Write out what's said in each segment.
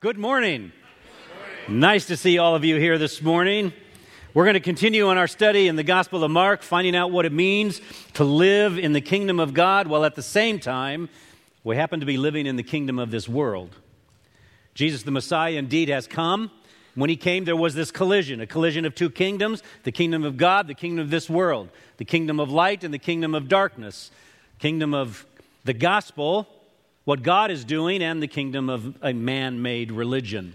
Good morning. Nice to see all of you here this morning. We're going to continue on our study in the Gospel of Mark, finding out what it means to live in the kingdom of God, while at the same time, we happen to be living in the kingdom of this world. Jesus the Messiah indeed has come. When he came, there was this collision, a collision of two kingdoms, the kingdom of God, the kingdom of this world, the kingdom of light and the kingdom of darkness, kingdom of the gospel, what God is doing, and the kingdom of a man-made religion.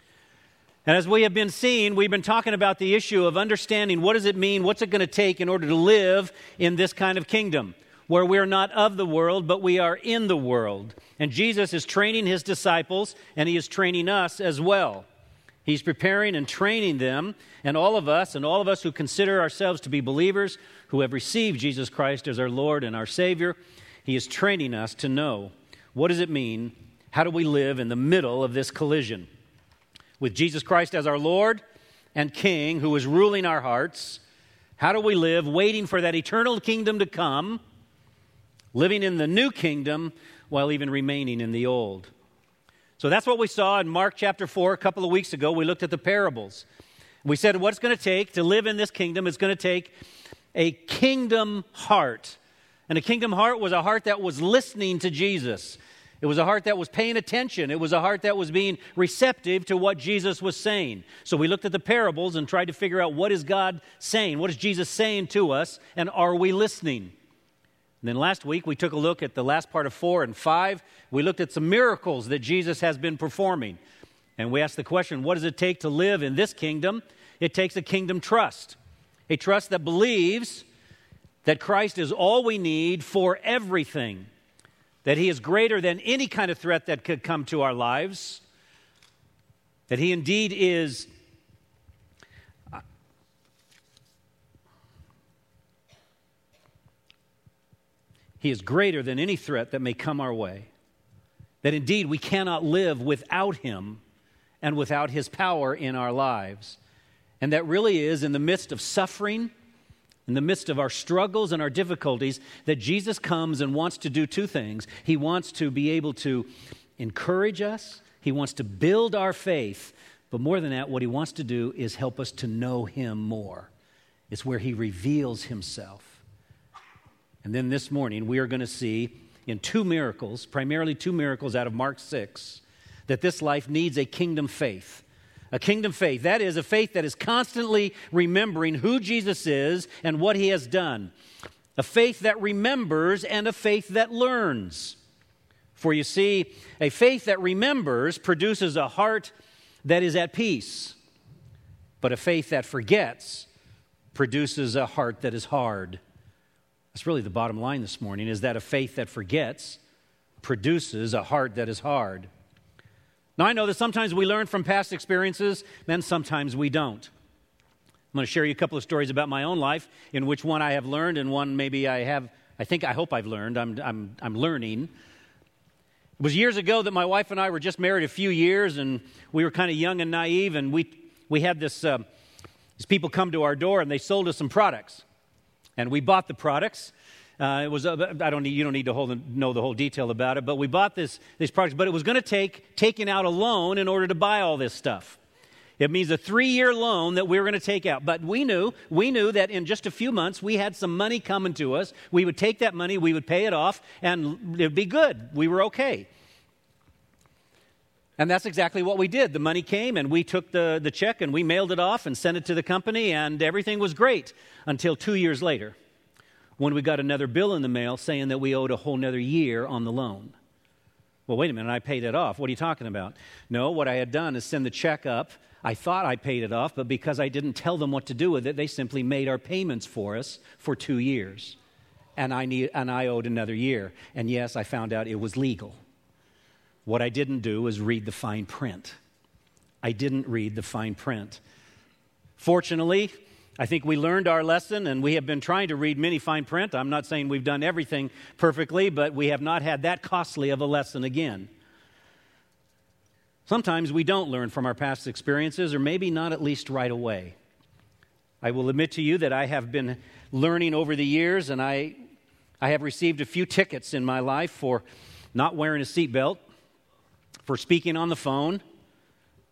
And as we have been seeing, we've been talking about the issue of understanding what does it mean, what's it going to take in order to live in this kind of kingdom, where we're not of the world, but we are in the world. And Jesus is training his disciples, and he is training us as well. He's preparing and training them, and all of us who consider ourselves to be believers, who have received Jesus Christ as our Lord and our Savior, he is training us to know, what does it mean? How do we live in the middle of this collision? With Jesus Christ as our Lord and King, who is ruling our hearts, how do we live waiting for that eternal kingdom to come, living in the new kingdom while even remaining in the old? So that's what we saw in Mark chapter 4 a couple of weeks ago. We looked at the parables. We said what it's going to take to live in this kingdom. It's going to take a kingdom heart. And a kingdom heart was a heart that was listening to Jesus. It was a heart that was paying attention. It was a heart that was being receptive to what Jesus was saying. So we looked at the parables and tried to figure out, what is God saying? What is Jesus saying to us? And are we listening? And then last week we took a look at the last part of 4 and 5. We looked at some miracles that Jesus has been performing. And we asked the question, what does it take to live in this kingdom? It takes a kingdom trust. A trust that believes that Christ is all we need for everything, that he is greater than any kind of threat that could come to our lives, that he indeed is greater than any threat that may come our way, that indeed we cannot live without him and without his power in our lives, and that really is in the midst of suffering, in the midst of our struggles and our difficulties, that Jesus comes and wants to do two things. He wants to be able to encourage us. He wants to build our faith. But more than that, what he wants to do is help us to know him more. It's where he reveals himself. And then this morning, we are going to see in two miracles, primarily two miracles out of Mark 6, that this life needs a kingdom faith. A kingdom faith, that is a faith that is constantly remembering who Jesus is and what he has done. A faith that remembers and a faith that learns. For you see, a faith that remembers produces a heart that is at peace. But a faith that forgets produces a heart that is hard. That's really the bottom line this morning, is that a faith that forgets produces a heart that is hard. Now, I know that sometimes we learn from past experiences, and sometimes we don't. I'm going to share you a couple of stories about my own life, in which one I have learned and one maybe I hope I've learned. I'm learning. It was years ago that my wife and I were just married a few years, and we were kind of young and naive, and we had these people come to our door, and they sold us some products. And we bought the products. You don't need to know the whole detail about it, but we bought these products, but it was going to take taking out a loan in order to buy all this stuff. It means a 3-year loan that we were going to take out. But we knew that in just a few months, we had some money coming to us. We would take that money, we would pay it off, and it would be good. We were okay. And that's exactly what we did. The money came, and we took the check, and we mailed it off and sent it to the company, and everything was great until 2 years later, when we got another bill in the mail saying that we owed a whole nother year on the loan. Well, wait a minute, I paid it off. What are you talking about? No, what I had done is send the check up. I thought I paid it off, but because I didn't tell them what to do with it, they simply made our payments for us for 2 years. And I owed another year. And yes, I found out it was legal. What I didn't do was read the fine print. I didn't read the fine print. Fortunately, I think we learned our lesson, and we have been trying to read many fine print. I'm not saying we've done everything perfectly, but we have not had that costly of a lesson again. Sometimes we don't learn from our past experiences, or maybe not at least right away. I will admit to you that I have been learning over the years, and I have received a few tickets in my life for not wearing a seatbelt, for speaking on the phone,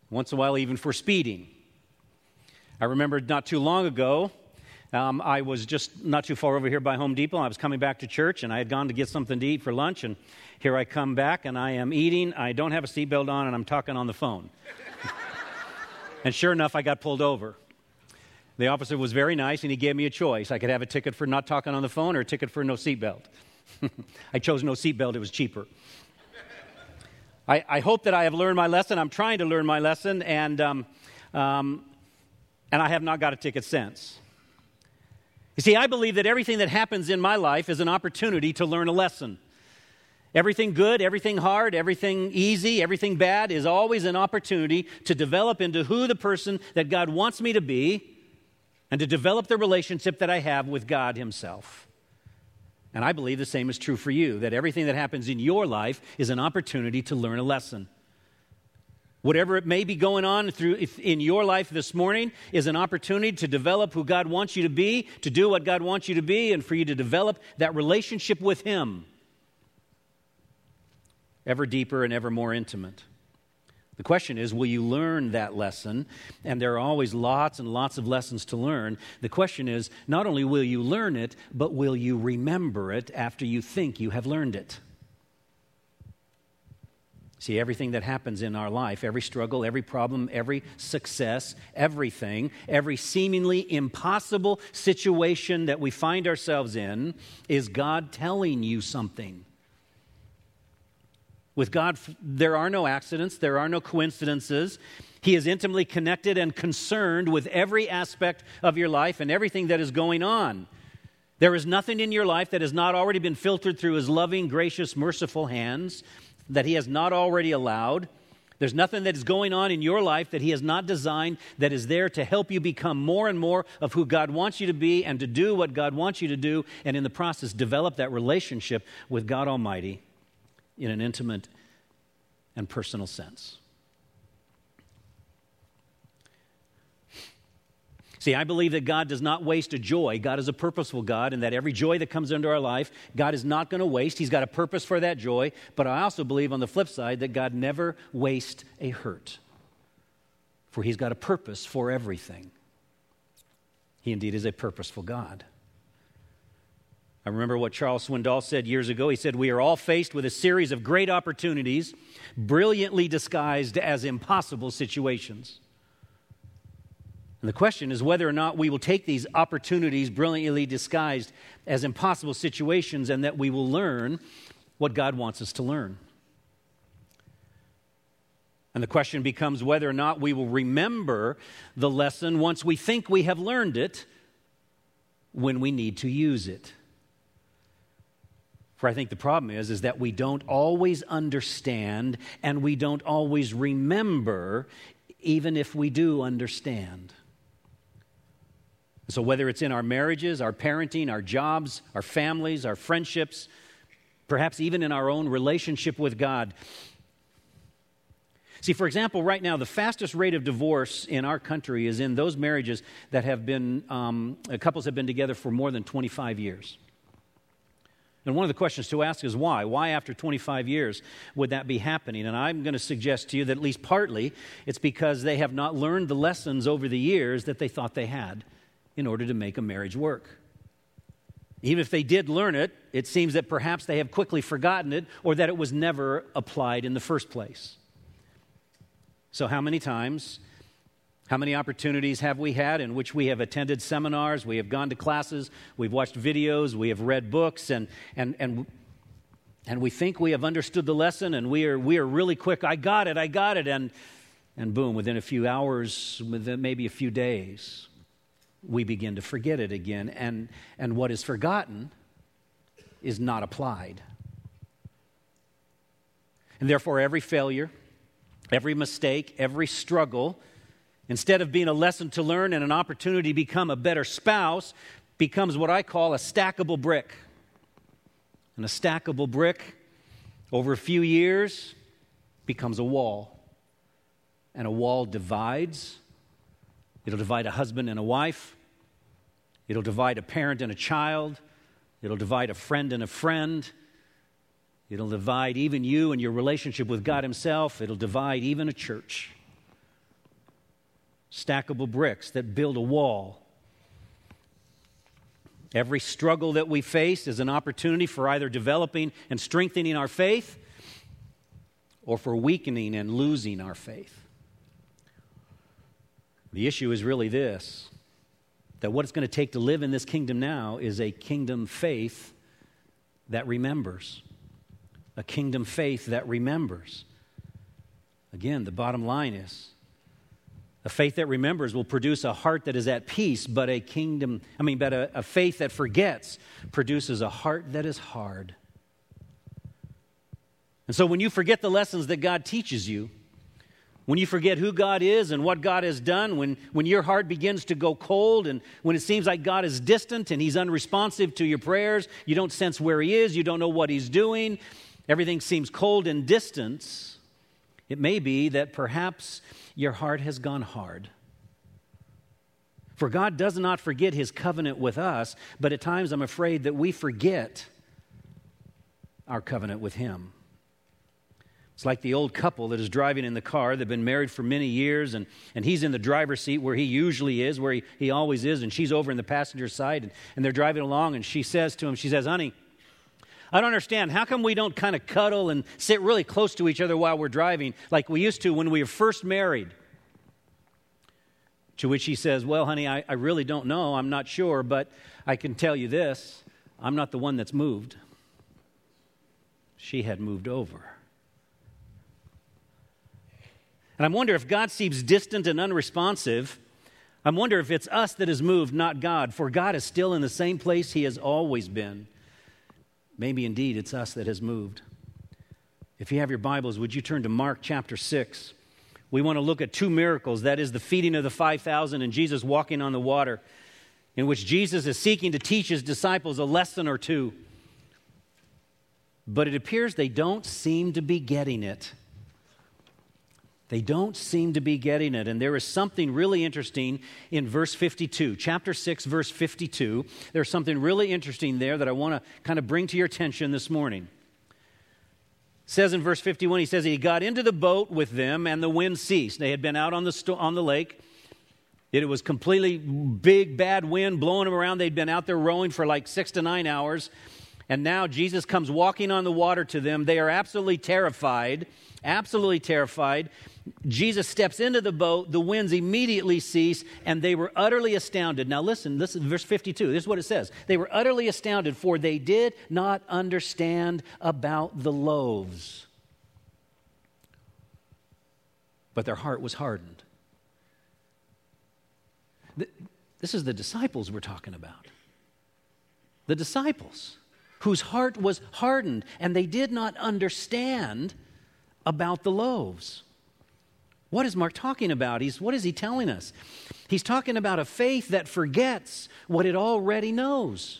once in a while even for speeding. I remember not too long ago, I was just not too far over here by Home Depot. I was coming back to church, and I had gone to get something to eat for lunch, and here I come back, and I am eating. I don't have a seatbelt on, and I'm talking on the phone. And sure enough, I got pulled over. The officer was very nice, and he gave me a choice. I could have a ticket for not talking on the phone or a ticket for no seatbelt. I chose no seatbelt. It was cheaper. I hope that I have learned my lesson. I'm trying to learn my lesson, and I have not got a ticket since. You see, I believe that everything that happens in my life is an opportunity to learn a lesson. Everything good, everything hard, everything easy, everything bad is always an opportunity to develop into who the person that God wants me to be and to develop the relationship that I have with God Himself. And I believe the same is true for you, that everything that happens in your life is an opportunity to learn a lesson. Whatever it may be going on in your life this morning is an opportunity to develop who God wants you to be, to do what God wants you to be, and for you to develop that relationship with Him ever deeper and ever more intimate. The question is, will you learn that lesson? And there are always lots and lots of lessons to learn. The question is, not only will you learn it, but will you remember it after you think you have learned it? See, everything that happens in our life, every struggle, every problem, every success, everything, every seemingly impossible situation that we find ourselves in is God telling you something. With God, there are no accidents, there are no coincidences. He is intimately connected and concerned with every aspect of your life and everything that is going on. There is nothing in your life that has not already been filtered through His loving, gracious, merciful hands, that He has not already allowed. There's nothing that is going on in your life that He has not designed that is there to help you become more and more of who God wants you to be and to do what God wants you to do, and in the process develop that relationship with God Almighty in an intimate and personal sense. See, I believe that God does not waste a joy. God is a purposeful God, and that every joy that comes into our life, God is not going to waste. He's got a purpose for that joy. But I also believe on the flip side that God never wastes a hurt, for He's got a purpose for everything. He indeed is a purposeful God. I remember what Charles Swindoll said years ago. He said, "We are all faced with a series of great opportunities, brilliantly disguised as impossible situations. And the question is whether or not we will take these opportunities brilliantly disguised as impossible situations and that we will learn what God wants us to learn. And the question becomes whether or not we will remember the lesson once we think we have learned it when we need to use it. For I think the problem is that we don't always understand and we don't always remember even if we do understand. So whether it's in our marriages, our parenting, our jobs, our families, our friendships, perhaps even in our own relationship with God. See, for example, right now, the fastest rate of divorce in our country is in those marriages that have been, couples have been together for more than 25 years. And one of the questions to ask is why? Why after 25 years would that be happening? And I'm going to suggest to you that at least partly it's because they have not learned the lessons over the years that they thought they had in order to make a marriage work. Even if they did learn it, it seems that perhaps they have quickly forgotten it or that it was never applied in the first place. So how many times, how many opportunities have we had in which we have attended seminars, we have gone to classes, we've watched videos, we have read books, and we think we have understood the lesson, and we are really quick, I got it, and boom, within a few hours, within maybe a few days, we begin to forget it again, and what is forgotten is not applied. And therefore, every failure, every mistake, every struggle, instead of being a lesson to learn and an opportunity to become a better spouse, becomes what I call a stackable brick. And a stackable brick, over a few years, becomes a wall. And a wall divides. It'll divide a husband and a wife. It'll divide a parent and a child. It'll divide a friend and a friend. It'll divide even you and your relationship with God Himself. It'll divide even a church. stackable bricks that build a wall. Every struggle that we face is an opportunity for either developing and strengthening our faith or for weakening and losing our faith. The issue is really this, that what it's going to take to live in this kingdom now is a kingdom faith that remembers. A kingdom faith that remembers. Again, the bottom line is, a faith that remembers will produce a heart that is at peace, but a faith that forgets produces a heart that is hard. And so when you forget the lessons that God teaches you, when you forget who God is and what God has done, when your heart begins to go cold and when it seems like God is distant and He's unresponsive to your prayers, you don't sense where He is, you don't know what He's doing, everything seems cold and distant, it may be that perhaps your heart has gone hard. For God does not forget His covenant with us, but at times I'm afraid that we forget our covenant with Him. It's like the old couple that is driving in the car. They've been married for many years, and he's in the driver's seat where he usually is, where he always is, and she's over in the passenger side, and they're driving along, and she says to him, honey, I don't understand. How come we don't kind of cuddle and sit really close to each other while we're driving like we used to when we were first married? To which he says, well, honey, I really don't know. I'm not sure, but I can tell you this. I'm not the one that's moved. She had moved over. And I wonder if God seems distant and unresponsive. I wonder if it's us that is moved, not God. For God is still in the same place He has always been. Maybe indeed it's us that has moved. If you have your Bibles, would you turn to Mark chapter 6? We want to look at two miracles. That is the feeding of the 5,000 and Jesus walking on the water, in which Jesus is seeking to teach His disciples a lesson or two. But it appears they don't seem to be getting it. They don't seem to be getting it. And there is something really interesting in verse 52. Chapter 6, verse 52. There's something really interesting there that I want to kind of bring to your attention this morning. It says in verse 51, He says, He got into the boat with them and the wind ceased. They had been out on the lake. It was completely big, bad wind blowing them around. They'd been out there rowing for like 6 to 9 hours. And now Jesus comes walking on the water to them. They are absolutely terrified. Absolutely terrified. Jesus steps into the boat, the winds immediately cease, and they were utterly astounded. Now listen, verse 52, this is what it says. They were utterly astounded, for they did not understand about the loaves. But their heart was hardened. This is the disciples we're talking about. The disciples whose heart was hardened, and they did not understand about the loaves. What is Mark talking about? What is he telling us? He's talking about a faith that forgets what it already knows.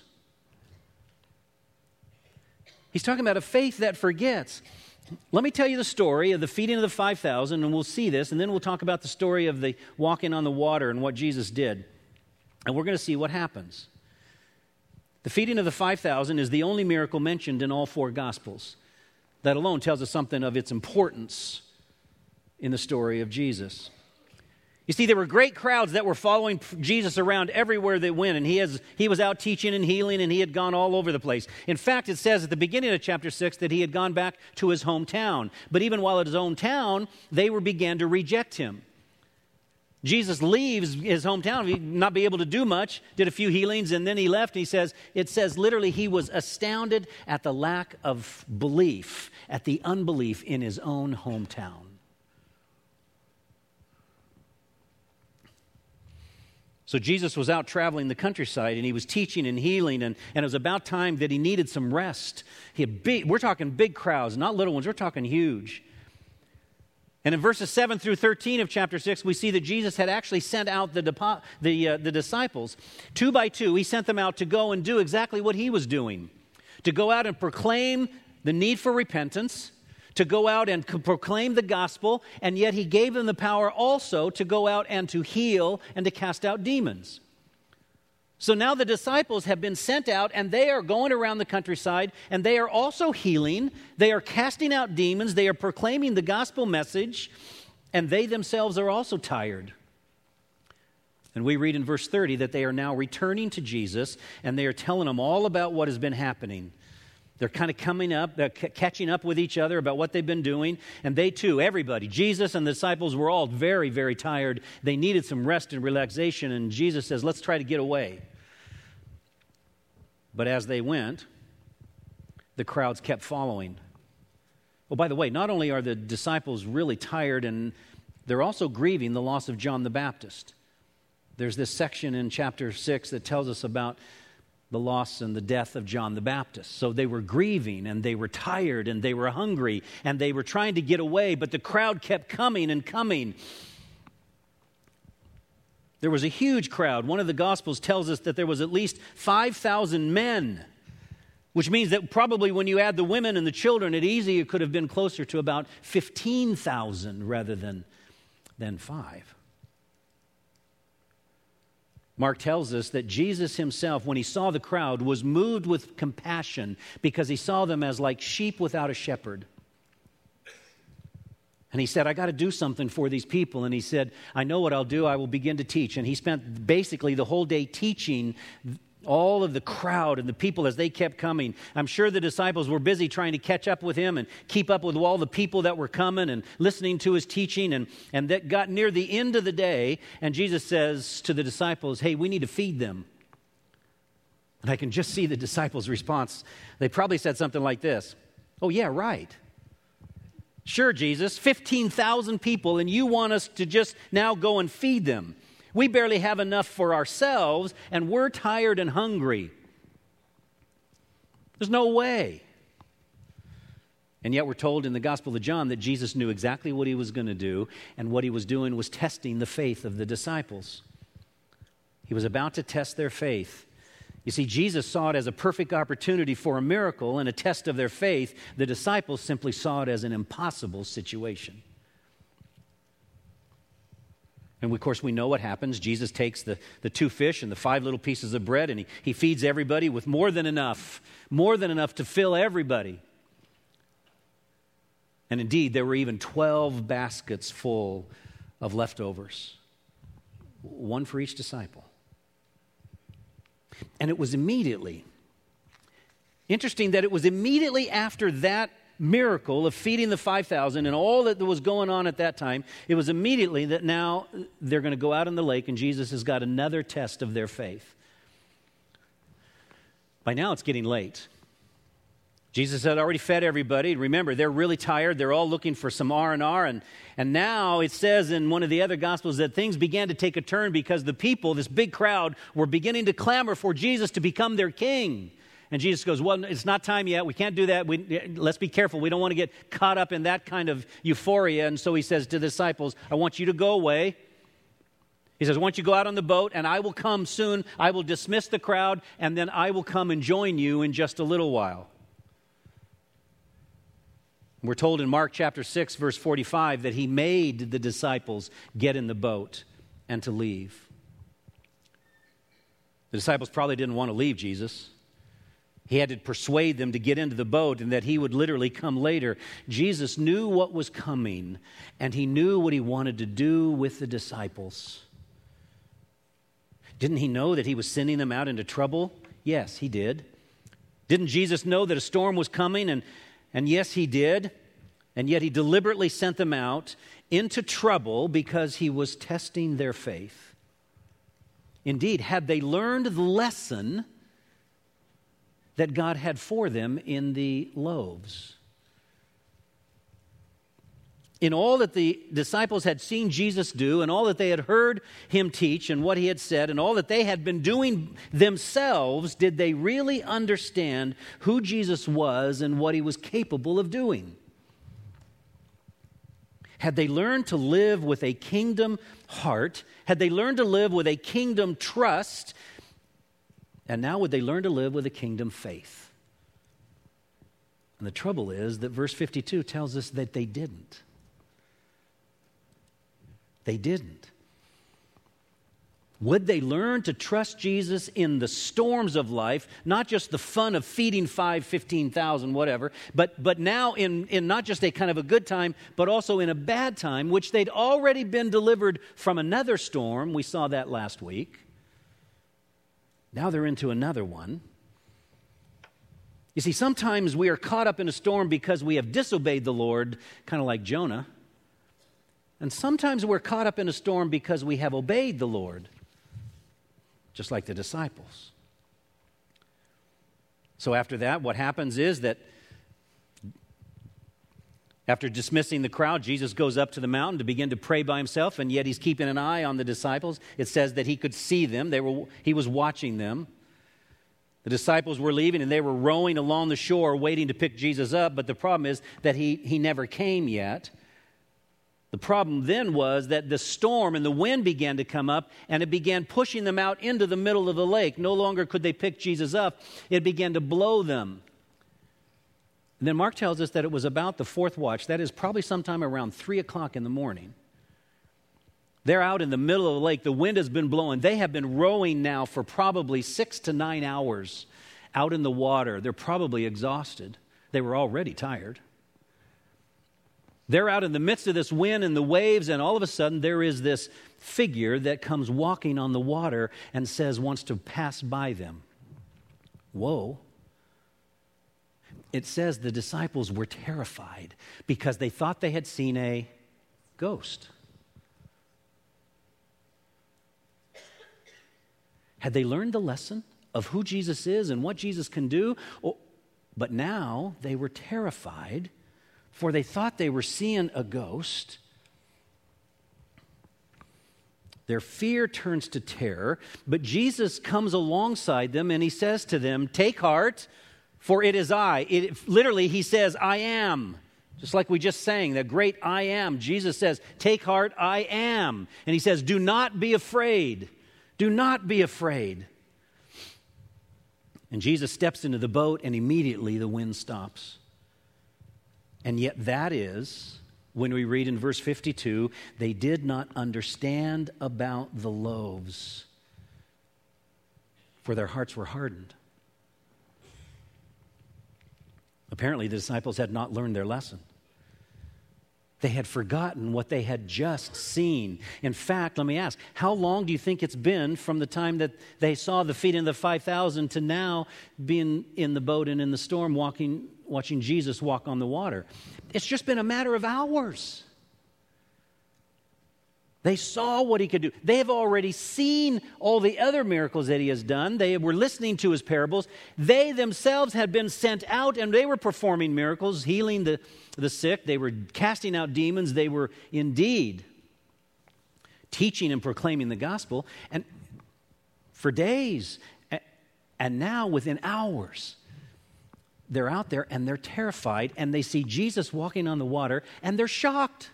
He's talking about a faith that forgets. Let me tell you the story of the feeding of the 5,000, and we'll see this, and then we'll talk about the story of the walking on the water and what Jesus did. And we're going to see what happens. The feeding of the 5,000 is the only miracle mentioned in all four Gospels. That alone tells us something of its importance in the story of Jesus. You see, there were great crowds that were following Jesus around everywhere they went, and he was out teaching and healing, and he had gone all over the place. In fact, it says at the beginning of chapter 6 that he had gone back to his hometown. But even while at his own town, they began to reject him. Jesus leaves his hometown, he'd not be able to do much, did a few healings, and then he left. It says literally he was astounded at the lack of belief, at the unbelief in his own hometown. So Jesus was out traveling the countryside, and he was teaching and healing, and it was about time that he needed some rest. We're talking big crowds, not little ones. We're talking huge. And in verses 7 through 13 of chapter 6, we see that Jesus had actually sent out the disciples. 2 by 2, he sent them out to go and do exactly what he was doing. To go out and proclaim the need for repentance, to go out and proclaim the gospel, and yet he gave them the power also to go out and to heal and to cast out demons. So now the disciples have been sent out, and they are going around the countryside, and they are also healing. They are casting out demons. They are proclaiming the gospel message, and they themselves are also tired. And we read in verse 30 that they are now returning to Jesus, and they are telling him all about what has been happening. They're kind of coming up, catching up with each other about what they've been doing. And they too, everybody, Jesus and the disciples were all very, very tired. They needed some rest and relaxation. And Jesus says, let's try to get away. But as they went, the crowds kept following. Well, by the way, not only are the disciples really tired, and they're also grieving the loss of John the Baptist. There's this section in chapter 6 that tells us about the loss and the death of John the Baptist. So they were grieving, and they were tired, and they were hungry, and they were trying to get away, but the crowd kept coming and coming. There was a huge crowd. One of the Gospels tells us that there was at least 5,000 men, which means that probably when you add the women and the children, it could have been closer to about 15,000 rather than 5. Mark tells us that Jesus himself, when he saw the crowd, was moved with compassion because he saw them as like sheep without a shepherd. And he said, I got to do something for these people. And he said, I know what I'll do. I will begin to teach. And he spent basically the whole day teaching all of the crowd and the people as they kept coming. I'm sure the disciples were busy trying to catch up with him and keep up with all the people that were coming and listening to his teaching. And that got near the end of the day, and Jesus says to the disciples, hey, we need to feed them. And I can just see the disciples' response. They probably said something like this. Oh, yeah, right. Sure, Jesus, 15,000 people, and you want us to just now go and feed them. We barely have enough for ourselves, and we're tired and hungry. There's no way. And yet we're told in the Gospel of John that Jesus knew exactly what he was going to do, and what he was doing was testing the faith of the disciples. He was about to test their faith. You see, Jesus saw it as a perfect opportunity for a miracle and a test of their faith. The disciples simply saw it as an impossible situation. And, of course, we know what happens. Jesus takes the 2 fish and the 5 little pieces of bread, and he feeds everybody with more than enough to fill everybody. And indeed, there were even 12 baskets full of leftovers, one for each disciple. And it was immediately, interesting that it was immediately after that miracle of feeding the 5,000 and all that was going on at that time, it was immediately that now they're going to go out in the lake, and Jesus has got another test of their faith. By now it's getting late. Jesus had already fed everybody. Remember, they're really tired. They're all looking for some R&R. And now it says in one of the other Gospels that things began to take a turn because the people, this big crowd, were beginning to clamor for Jesus to become their king. And Jesus goes, well, it's not time yet. We can't do that. Let's be careful. We don't want to get caught up in that kind of euphoria. And so he says to the disciples, I want you to go away. He says, I want you to go out on the boat, and I will come soon. I will dismiss the crowd, and then I will come and join you in just a little while. We're told in Mark chapter 6, verse 45, that he made the disciples get in the boat and to leave. The disciples probably didn't want to leave Jesus. He had to persuade them to get into the boat and that he would literally come later. Jesus knew what was coming, and he knew what he wanted to do with the disciples. Didn't he know that he was sending them out into trouble? Yes, he did. Didn't Jesus know that a storm was coming? And yes, he did. And yet he deliberately sent them out into trouble because he was testing their faith. Indeed, had they learned the lesson that God had for them in the loaves. In all that the disciples had seen Jesus do, and all that they had heard him teach, and what he had said, and all that they had been doing themselves, did they really understand who Jesus was and what he was capable of doing? Had they learned to live with a kingdom heart? Had they learned to live with a kingdom trust? And now would they learn to live with a kingdom faith? And the trouble is that verse 52 tells us that they didn't. They didn't. Would they learn to trust Jesus in the storms of life, not just the fun of feeding 15,000, whatever, but now in not just a kind of a good time, but also in a bad time, which they'd already been delivered from another storm. We saw that last week. Now they're into another one. You see, sometimes we are caught up in a storm because we have disobeyed the Lord, kind of like Jonah. And sometimes we're caught up in a storm because we have obeyed the Lord, just like the disciples. So after that, what happens is that after dismissing the crowd, Jesus goes up to the mountain to begin to pray by himself, and yet he's keeping an eye on the disciples. It says that he could see them. He was watching them. The disciples were leaving, and they were rowing along the shore waiting to pick Jesus up, but the problem is that he never came yet. The problem then was that the storm and the wind began to come up, and it began pushing them out into the middle of the lake. No longer could they pick Jesus up. It began to blow them. And then Mark tells us that it was about the fourth watch. That is probably sometime around 3 o'clock in the morning. They're out in the middle of the lake. The wind has been blowing. They have been rowing now for probably 6 to 9 hours out in the water. They're probably exhausted. They were already tired. They're out in the midst of this wind and the waves, and all of a sudden there is this figure that comes walking on the water and wants to pass by them. Whoa. It says the disciples were terrified because they thought they had seen a ghost. Had they learned the lesson of who Jesus is and what Jesus can do? But now they were terrified, for they thought they were seeing a ghost. Their fear turns to terror, but Jesus comes alongside them and he says to them, "Take heart, for it is I." Literally, he says, "I am." Just like we just sang, the great I am. Jesus says, "Take heart, I am." And he says, "Do not be afraid. Do not be afraid." And Jesus steps into the boat, and immediately the wind stops. And yet that is, when we read in verse 52, they did not understand about the loaves, for their hearts were hardened. Apparently, the disciples had not learned their lesson. They had forgotten what they had just seen. In fact, let me ask, how long do you think it's been from the time that they saw the feeding of the 5,000 to now being in the boat and in the storm watching Jesus walk on the water? It's just been a matter of hours. They saw what he could do. They have already seen all the other miracles that he has done. They were listening to his parables. They themselves had been sent out, and they were performing miracles, healing the sick. They were casting out demons. They were indeed teaching and proclaiming the gospel. And for days, and now within hours, they're out there and they're terrified, and they see Jesus walking on the water, and they're shocked.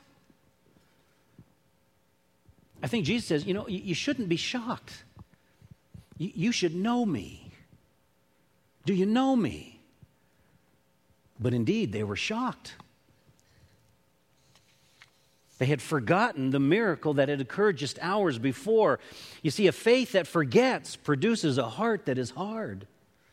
I think Jesus says, you shouldn't be shocked. You should know me. Do you know me? But indeed, they were shocked. They had forgotten the miracle that had occurred just hours before. You see, a faith that forgets produces a heart that is hard.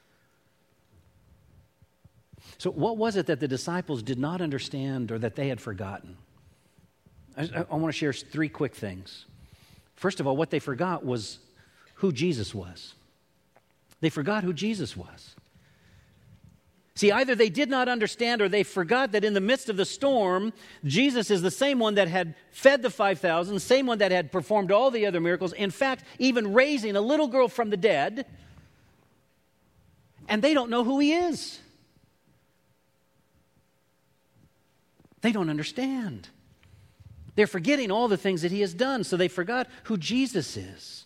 So what was it that the disciples did not understand or that they had forgotten? I want to share 3 quick things. First of all, what they forgot was who Jesus was. They forgot who Jesus was. See, either they did not understand or they forgot that in the midst of the storm, Jesus is the same one that had fed the 5,000, the same one that had performed all the other miracles, in fact, even raising a little girl from the dead, and they don't know who he is. They don't understand. They're forgetting all the things that he has done, so they forgot who Jesus is.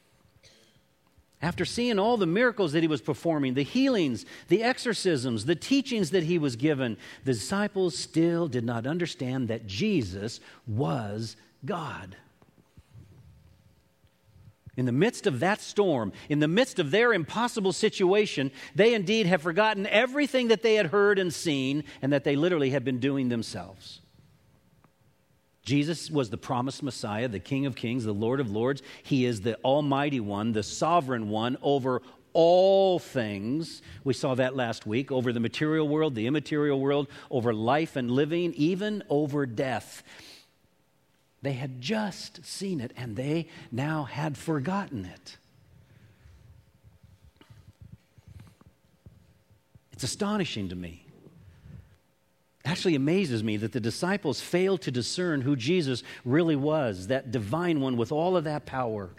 After seeing all the miracles that he was performing, the healings, the exorcisms, the teachings that he was given, the disciples still did not understand that Jesus was God. In the midst of that storm, in the midst of their impossible situation, they indeed have forgotten everything that they had heard and seen and that they literally had been doing themselves. Jesus was the promised Messiah, the King of Kings, the Lord of Lords. He is the Almighty One, the Sovereign One over all things. We saw that last week, over the material world, the immaterial world, over life and living, even over death. They had just seen it, and they now had forgotten it. It's astonishing to me. Actually amazes me that the disciples failed to discern who Jesus really was, that divine one with all of that power.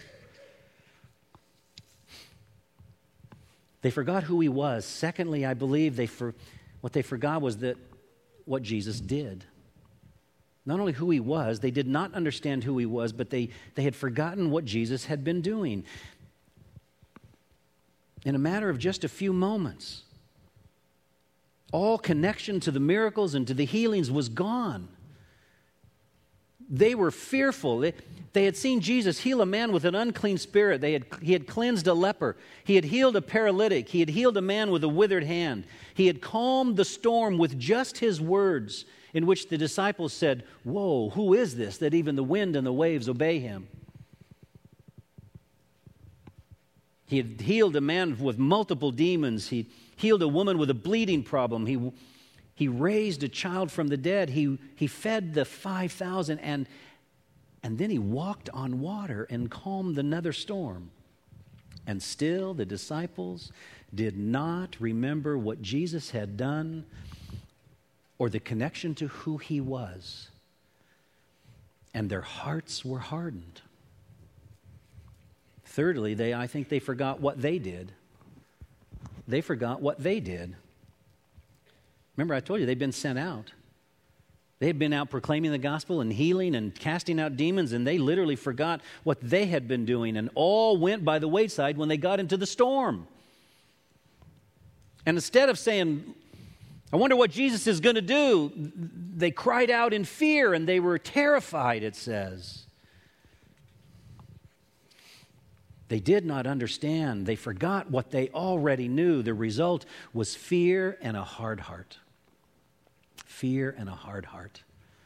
They forgot who he was. Secondly, I believe what they forgot was that what Jesus did. Not only who he was, they did not understand who he was, but they had forgotten what Jesus had been doing. In a matter of just a few moments, all connection to the miracles and to the healings was gone. They were fearful. They had seen Jesus heal a man with an unclean spirit. He had cleansed a leper. He had healed a paralytic. He had healed a man with a withered hand. He had calmed the storm with just his words, in which the disciples said, "Whoa, who is this that even the wind and the waves obey him?" He had healed a man with multiple demons. He healed a woman with a bleeding problem. He raised a child from the dead. He fed the 5,000 and then he walked on water and calmed another storm. And still the disciples did not remember what Jesus had done or the connection to who he was. And their hearts were hardened. Thirdly, I think they forgot what they did. They forgot what they did. Remember, I told you they'd been sent out. They had been out proclaiming the gospel and healing and casting out demons, and they literally forgot what they had been doing, and all went by the wayside when they got into the storm. And instead of saying, "I wonder what Jesus is going to do," they cried out in fear, and they were terrified, it says. They did not understand. They forgot what they already knew. The result was fear and a hard heart. Fear and a hard heart.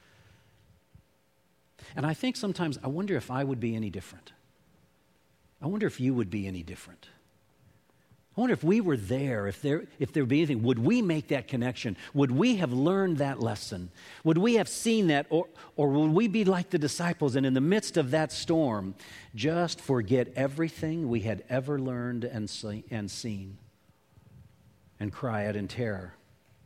And I think sometimes, I wonder if I would be any different. I wonder if you would be any different. I wonder if we were there, if there would be anything, would we make that connection? Would we have learned that lesson? Would we have seen that? Or would we be like the disciples and in the midst of that storm, just forget everything we had ever learned and seen and cry out in terror?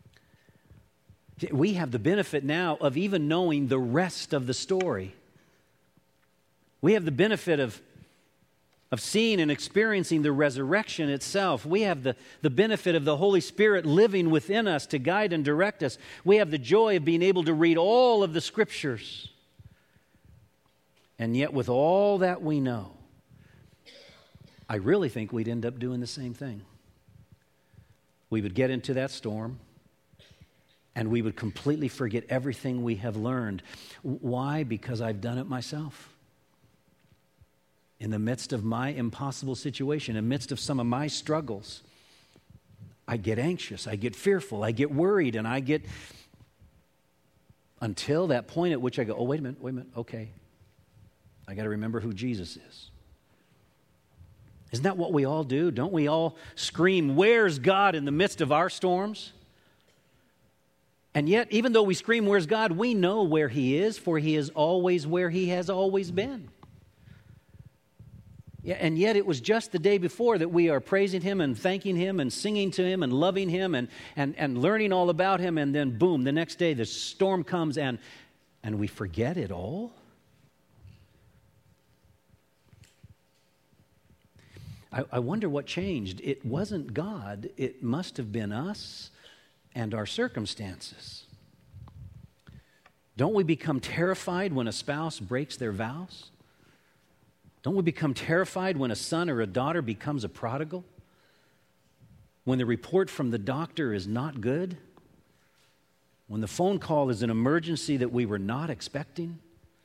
We have the benefit now of even knowing the rest of the story. We have the benefit of seeing and experiencing the resurrection itself. We have the benefit of the Holy Spirit living within us to guide and direct us. We have the joy of being able to read all of the Scriptures. And yet, with all that we know, I really think we'd end up doing the same thing. We would get into that storm, and we would completely forget everything we have learned. Why? Because I've done it myself. In the midst of my impossible situation, in the midst of some of my struggles, I get anxious, I get fearful, I get worried, and I get, until that point at which I go, "Oh, wait a minute, okay. I got to remember who Jesus is." Isn't that what we all do? Don't we all scream, "Where's God?" in the midst of our storms? And yet, even though we scream, "Where's God?" we know where He is, for He is always where He has always been. Yeah, and yet it was just the day before that we are praising Him and thanking Him and singing to Him and loving Him and learning all about Him, and then boom, the next day the storm comes and we forget it all. I wonder what changed. It wasn't God. It must have been us and our circumstances. Don't we become terrified when a spouse breaks their vows? Don't we become terrified when a son or a daughter becomes a prodigal? When the report from the doctor is not good? When the phone call is an emergency that we were not expecting?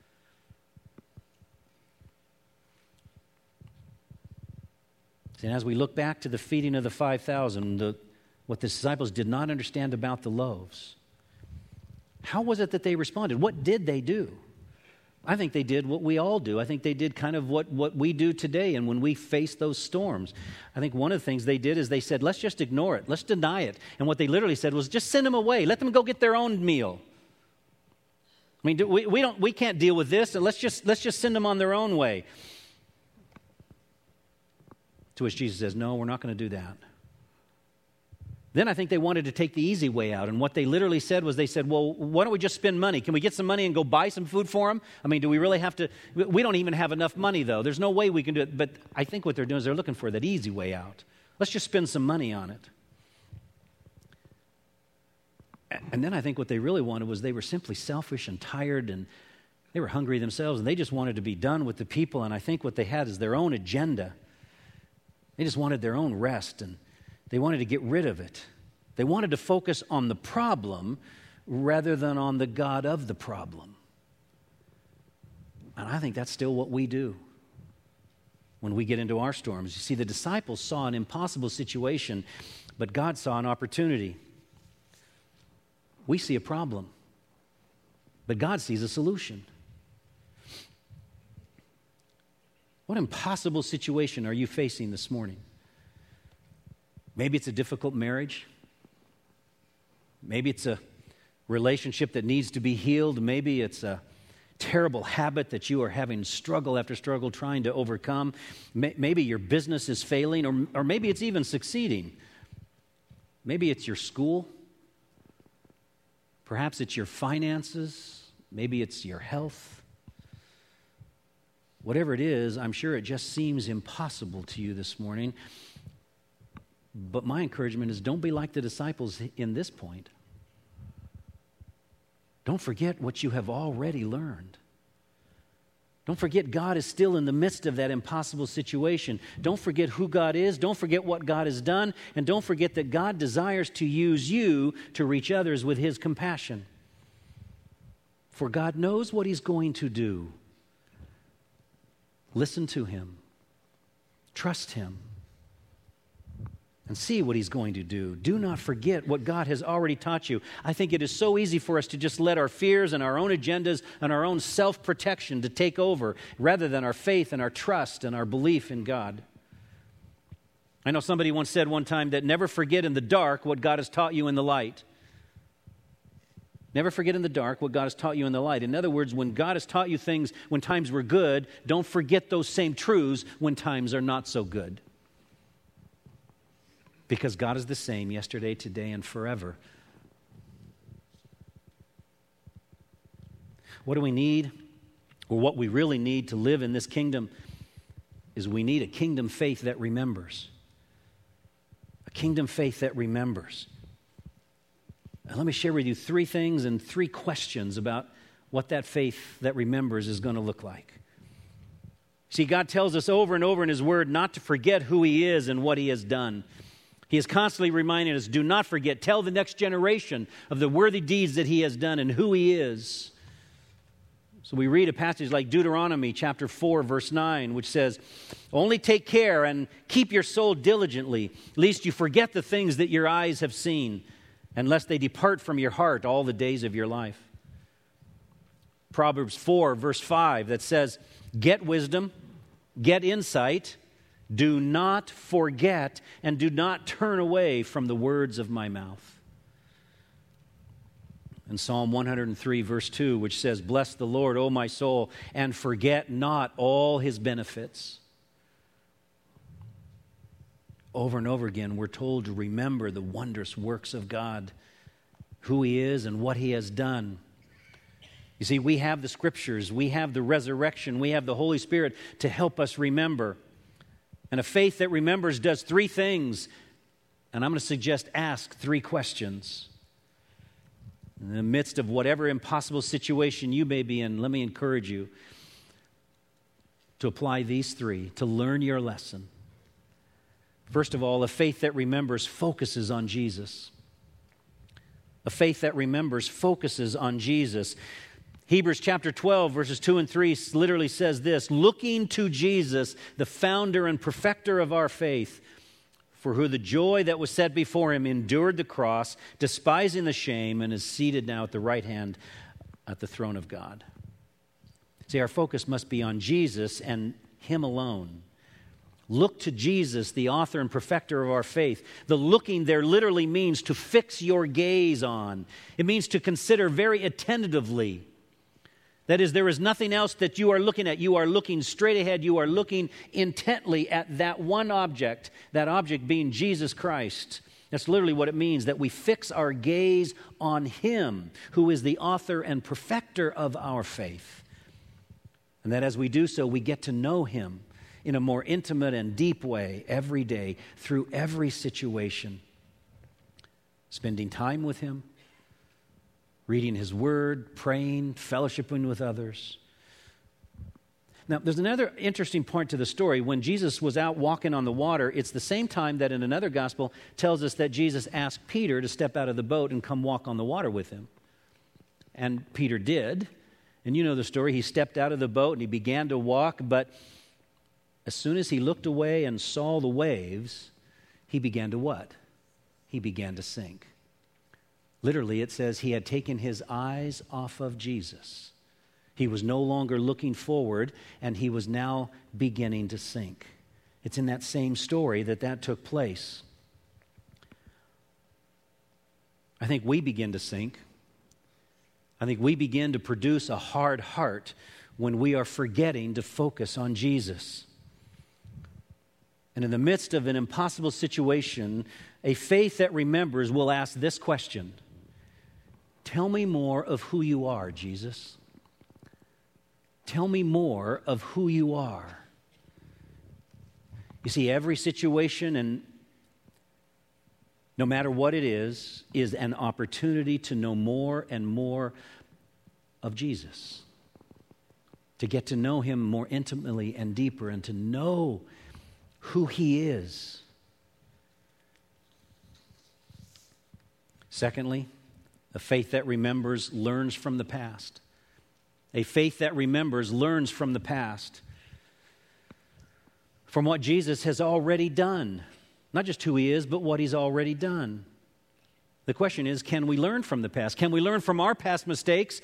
And as we look back to the feeding of the 5,000, what the disciples did not understand about the loaves, how was it that they responded? What did they do? I think they did what we all do. I think they did kind of what we do today. And when we face those storms, I think one of the things they did is they said, let's just ignore it. Let's deny it. And what they literally said was, just send them away. Let them go get their own meal. I mean, we can't deal with this, and let's just send them on their own way. To which Jesus says, no, we're not going to do that. Then I think they wanted to take the easy way out. And what they literally said was, they said, well, why don't we just spend money? Can we get some money and go buy some food for them? I mean, do we really have to? We don't even have enough money, though. There's no way we can do it. But I think what they're doing is they're looking for that easy way out. Let's just spend some money on it. And then I think what they really wanted was they were simply selfish and tired, and they were hungry themselves, and they just wanted to be done with the people. And I think what they had is their own agenda. They just wanted their own rest, and they wanted to get rid of it. They wanted to focus on the problem rather than on the God of the problem. And I think that's still what we do when we get into our storms. You see, the disciples saw an impossible situation, but God saw an opportunity. We see a problem, but God sees a solution. What impossible situation are you facing this morning? Maybe it's a difficult marriage. Maybe it's a relationship that needs to be healed. Maybe it's a terrible habit that you are having struggle after struggle trying to overcome. Maybe your business is failing, or maybe it's even succeeding. Maybe it's your school. Perhaps it's your finances. Maybe it's your health. Whatever it is, I'm sure it just seems impossible to you this morning. But my encouragement is, don't be like the disciples in this point. Don't forget what you have already learned. Don't forget God is still in the midst of that impossible situation. Don't forget who God is. Don't forget what God has done. And don't forget that God desires to use you to reach others with His compassion. For God knows what He's going to do. Listen to Him. Trust Him. And see what He's going to do. Do not forget what God has already taught you. I think it is so easy for us to just let our fears and our own agendas and our own self-protection to take over rather than our faith and our trust and our belief in God. I know somebody once said one time that never forget in the dark what God has taught you in the light. Never forget in the dark what God has taught you in the light. In other words, when God has taught you things when times were good, don't forget those same truths when times are not so good. Because God is the same yesterday, today, and forever. What do we need, or what we really need to live in this kingdom, is we need a kingdom faith that remembers. A kingdom faith that remembers. And let me share with you 3 things and 3 questions about what that faith that remembers is going to look like. See, God tells us over and over in His Word not to forget who He is and what He has done. He is constantly reminding us, do not forget, tell the next generation of the worthy deeds that He has done and who He is. So we read a passage like Deuteronomy chapter 4, verse 9, which says, only take care and keep your soul diligently, lest you forget the things that your eyes have seen, and lest they depart from your heart all the days of your life. Proverbs 4, verse 5, that says, get wisdom, get insight, do not forget, and do not turn away from the words of my mouth. And Psalm 103, verse 2, which says, bless the Lord, O my soul, and forget not all His benefits. Over and over again, we're told to remember the wondrous works of God, who He is and what He has done. You see, we have the Scriptures, we have the resurrection, we have the Holy Spirit to help us remember. And a faith that remembers does 3 things. And I'm going to suggest ask 3 questions. In the midst of whatever impossible situation you may be in, let me encourage you to apply these 3, to learn your lesson. First of all, a faith that remembers focuses on Jesus. A faith that remembers focuses on Jesus. Hebrews chapter 12, verses 2 and 3 literally says this, looking to Jesus, the founder and perfecter of our faith, for who the joy that was set before Him endured the cross, despising the shame, and is seated now at the right hand at the throne of God. See, our focus must be on Jesus and Him alone. Look to Jesus, the author and perfecter of our faith. The looking there literally means to fix your gaze on. It means to consider very attentively. That is, there is nothing else that you are looking at. You are looking straight ahead. You are looking intently at that one object, that object being Jesus Christ. That's literally what it means, that we fix our gaze on Him, who is the author and perfecter of our faith. And that as we do so, we get to know Him in a more intimate and deep way every day through every situation. Spending time with Him, reading His Word, praying, fellowshipping with others. Now, there's another interesting point to the story. When Jesus was out walking on the water, it's the same time that in another gospel tells us that Jesus asked Peter to step out of the boat and come walk on the water with Him. And Peter did. And you know the story. He stepped out of the boat and he began to walk, but as soon as he looked away and saw the waves, he began to what? He began to sink. Literally, it says he had taken his eyes off of Jesus. He was no longer looking forward, and he was now beginning to sink. It's in that same story that took place. I think we begin to sink. I think we begin to produce a hard heart when we are forgetting to focus on Jesus. And in the midst of an impossible situation, a faith that remembers will ask this question: tell me more of who you are, Jesus. Tell me more of who you are. You see, every situation, and no matter what it is an opportunity to know more and more of Jesus. To get to know Him more intimately and deeper, and to know who He is. Secondly, a faith that remembers learns from the past. A faith that remembers learns from the past. From what Jesus has already done. Not just who He is, but what He's already done. The question is, can we learn from the past? Can we learn from our past mistakes?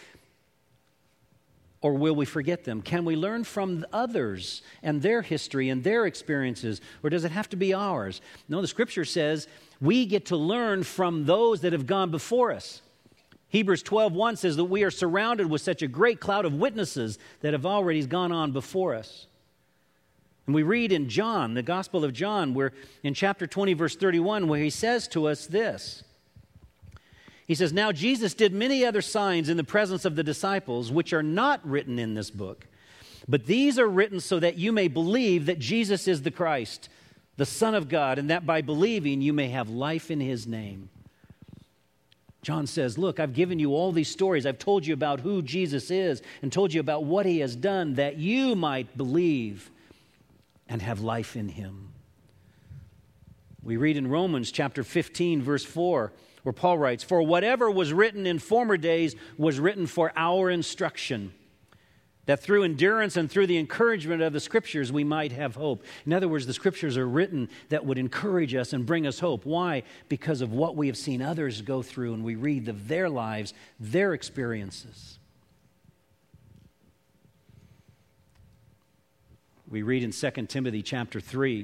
Or will we forget them? Can we learn from others and their history and their experiences? Or does it have to be ours? No, the Scripture says we get to learn from those that have gone before us. Hebrews 12:1 says that we are surrounded with such a great cloud of witnesses that have already gone on before us. And we read in John, the Gospel of John, where in chapter 20, verse 31, where he says to us this. He says, "Now Jesus did many other signs in the presence of the disciples, which are not written in this book. But these are written so that you may believe that Jesus is the Christ, the Son of God, and that by believing you may have life in His name." John says, look, I've given you all these stories. I've told you about who Jesus is and told you about what He has done, that you might believe and have life in Him. We read in Romans chapter 15, verse 4, where Paul writes, "For whatever was written in former days was written for our instruction, that through endurance and through the encouragement of the Scriptures we might have hope." In other words, the Scriptures are written that would encourage us and bring us hope. Why? Because of what we have seen others go through, and we read of their lives, their experiences. We read in 2 Timothy chapter 3,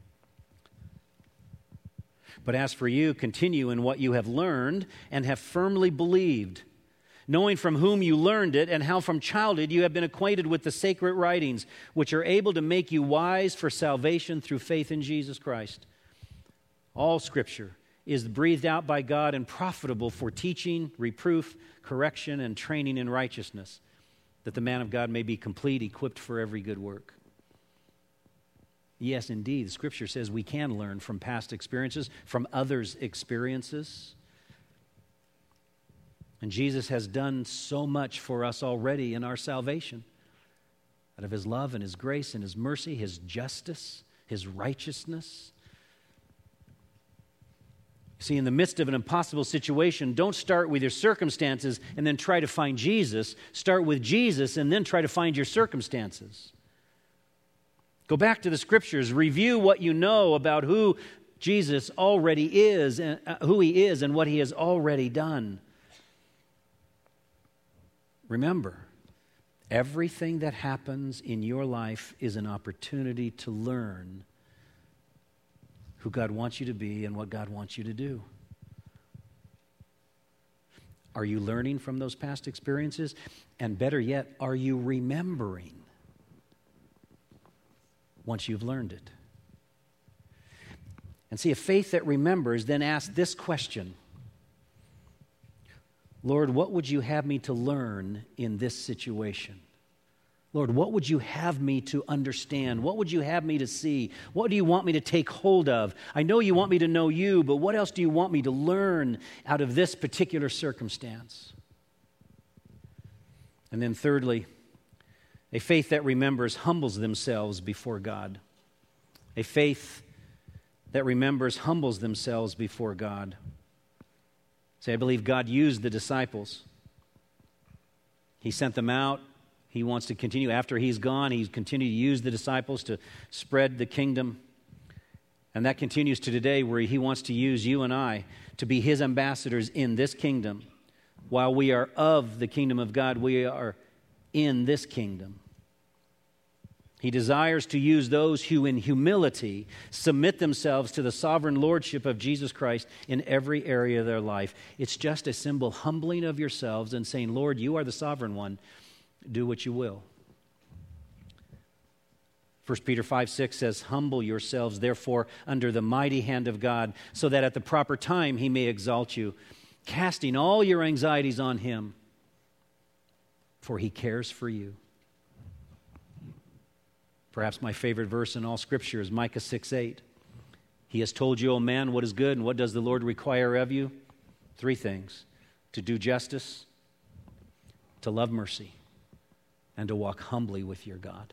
"But as for you, continue in what you have learned and have firmly believed, knowing from whom you learned it and how from childhood you have been acquainted with the sacred writings, which are able to make you wise for salvation through faith in Jesus Christ. All Scripture is breathed out by God and profitable for teaching, reproof, correction, and training in righteousness, that the man of God may be complete, equipped for every good work." Yes, indeed, the Scripture says we can learn from past experiences, from others' experiences. And Jesus has done so much for us already in our salvation. Out of His love and His grace and His mercy, His justice, His righteousness. See, in the midst of an impossible situation, don't start with your circumstances and then try to find Jesus. Start with Jesus and then try to find your circumstances. Go back to the Scriptures. Review what you know about who Jesus already is, and who He is and what He has already done. Remember, Everything that happens in your life is an opportunity to learn who God wants you to be and what God wants you to do. Are you learning from those past experiences? And better yet, are you remembering once you've learned it? And see, a faith that remembers then asks this question: Lord, what would you have me to learn in this situation? Lord, what would you have me to understand? What would you have me to see? What do you want me to take hold of? I know you want me to know you, but what else do you want me to learn out of this particular circumstance? And then thirdly, a faith that remembers humbles themselves before God. A faith that remembers humbles themselves before God. See, I believe God used the disciples. He sent them out. He wants to continue. After He's gone, He's continued to use the disciples to spread the kingdom. And that continues to today, where He wants to use you and I to be His ambassadors in this kingdom. While we are of the kingdom of God, we are in this kingdom. He desires to use those who in humility submit themselves to the sovereign lordship of Jesus Christ in every area of their life. It's just a simple humbling of yourselves and saying, Lord, you are the sovereign one. Do what you will. 1 Peter 5:6 says, humble yourselves, therefore, under the mighty hand of God, so that at the proper time He may exalt you, casting all your anxieties on Him, for He cares for you. Perhaps my favorite verse in all Scripture is Micah 6:8. He has told you, O man, what is good, and what does the Lord require of you? 3 things: to do justice, to love mercy, and to walk humbly with your God.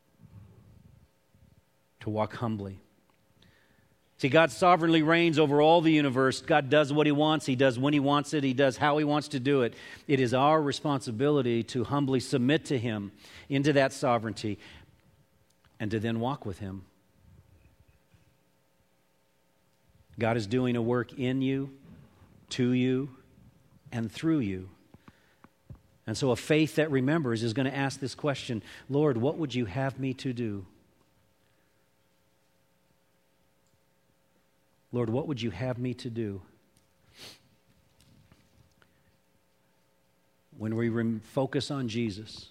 To walk humbly. See, God sovereignly reigns over all the universe. God does what He wants. He does when He wants it. He does how He wants to do it. It is our responsibility to humbly submit to Him into that sovereignty and to then walk with Him. God is doing a work in you, to you, and through you. And so a faith that remembers is going to ask this question: Lord, what would you have me to do? Lord, what would you have me to do? When we focus on Jesus,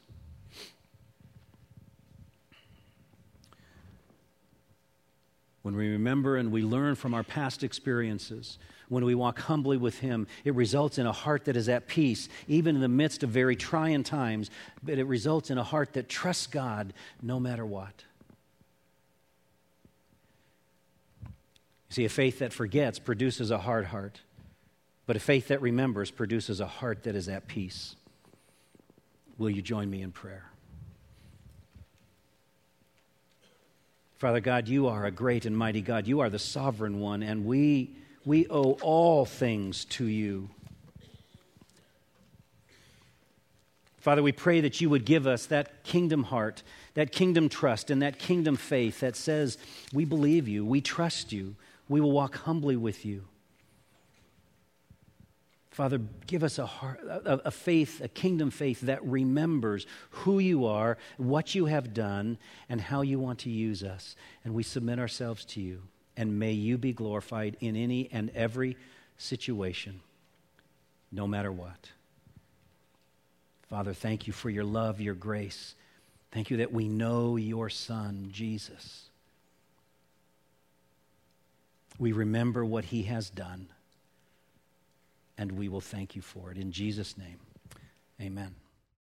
when we remember and we learn from our past experiences, when we walk humbly with Him, it results in a heart that is at peace, even in the midst of very trying times, but it results in a heart that trusts God no matter what. See, a faith that forgets produces a hard heart, but a faith that remembers produces a heart that is at peace. Will you join me in prayer? Father God, you are a great and mighty God. You are the sovereign one, and we owe all things to you. Father, we pray that you would give us that kingdom heart, that kingdom trust, and that kingdom faith that says, we believe you, we trust you, we will walk humbly with you. Father, give us a heart, a faith, a kingdom faith that remembers who you are, what you have done, and how you want to use us. And we submit ourselves to you. And may you be glorified in any and every situation, no matter what. Father, thank you for your love, your grace. Thank you that we know your Son, Jesus. We remember what He has done, and we will thank you for it. In Jesus' name, amen.